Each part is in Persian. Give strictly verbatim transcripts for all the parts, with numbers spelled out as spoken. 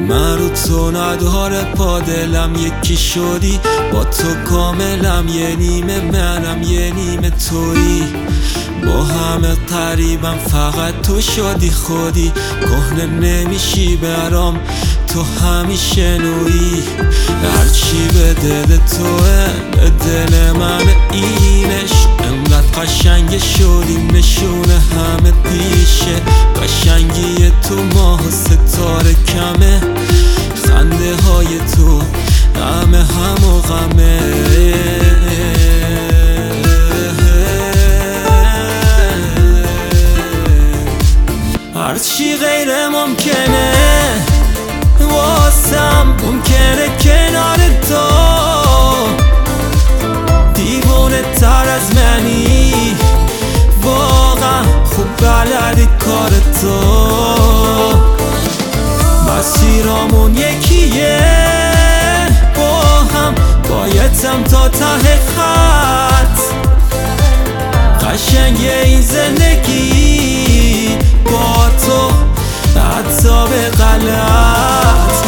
من رو تو نداره پا دلم یکی شدی با تو کاملم، یه نیمه منم یه نیمه تویی، با همه قریبم فقط تو شدی خودی، کهنه نمیشی برام تو همیشه نویی، هرچی به دل توه به دل من اینش، انقدر قشنگ شدیم نشونه همه پیشه، قشنگی تو ماه و ستاره کمه، خنده های تو همه هم و غمه، هرچی غیر ممکنه واسم ممکنه کنار تو، دیوونه تر از منی واقعا خوب بلدی کار تو، مسیرامون یکیه با هم بایدم تا ته خط، قشنگه این زندگی با تو حتی به غلط.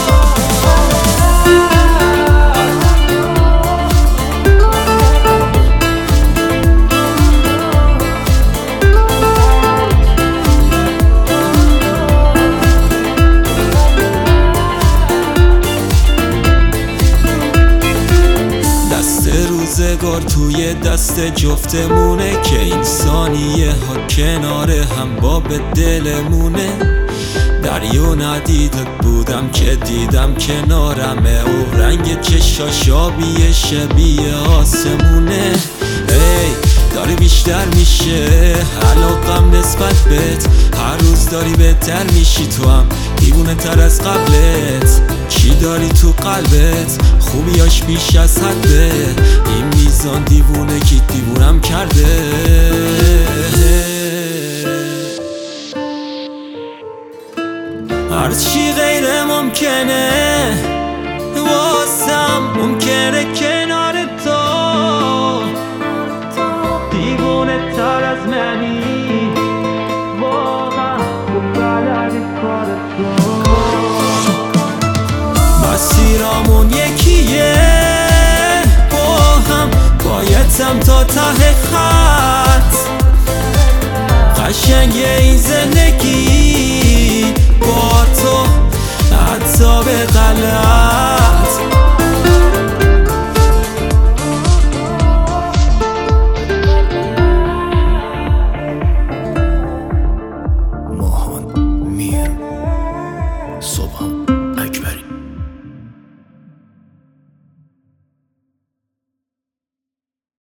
روزگار توی دست جفتمونه که این ثانیه ها کنار هم با به دلمونه، دریا ندیدت بودم که دیدم کنارمه و رنگ چشاش آبیه شبیه آسمونه، ای داره بیشتر میشه علاقم نسبت بهت، هر روز داری بهتر میشی تو هم دیوونه تر از قبلت، چی داری تو قلبت خوبیاش بیش از حده، این میزان دیوونه کی دیوونم کرده، هرچی غیر ممکنه واسم ممکنه کنار تو، دیوونه تر از منی واقعا خوب بلدی کار تو، مسیرامون یکیه با هم بایدم تا ته خط، قشنگه این زندگی با تو حتی به غلط. ماهان میر صبحم